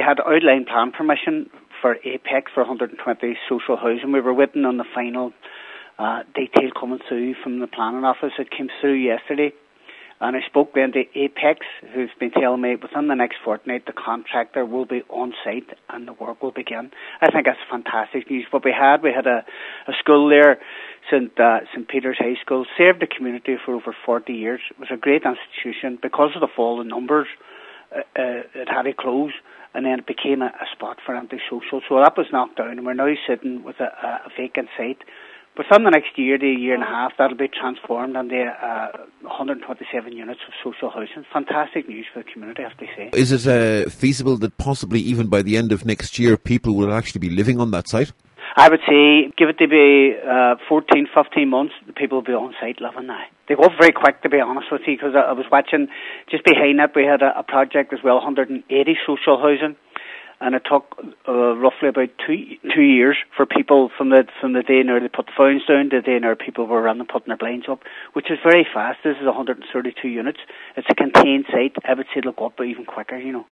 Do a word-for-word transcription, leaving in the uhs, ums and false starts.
had outline plan permission for Apex for one hundred twenty social housing. We were waiting on the final uh, detail coming through from the planning office. It came through yesterday. And I spoke then to Apex, who's been telling me within the next fortnight the contractor will be on site and the work will begin. I think that's fantastic news. What we had, we had a, a school there, Saint Uh, Saint Peter's High School, served the community for over forty years. It was a great institution. Because of the fall in numbers, uh, uh, it had to close, and then it became a, a spot for antisocial. So that was knocked down, and we're now sitting with a, a vacant site. Within the next year to a year and a half, that'll be transformed into uh, one hundred twenty-seven units of social housing. Fantastic news for the community, I have to say. Is it uh, feasible that possibly even by the end of next year, people will actually be living on that site? I would say, give it to be uh, fourteen, fifteen months, the people will be on site living now. They go up very quick, to be honest with you, because I, I was watching, just behind that, we had a, a project as well, one hundred eighty social housing. And it took uh, roughly about two two years for people from the from the day now they put the founds down to the day now people were running putting their blinds up, which is very fast. This is one hundred thirty-two units. It's a contained site. I would say it'll go up even quicker, you know.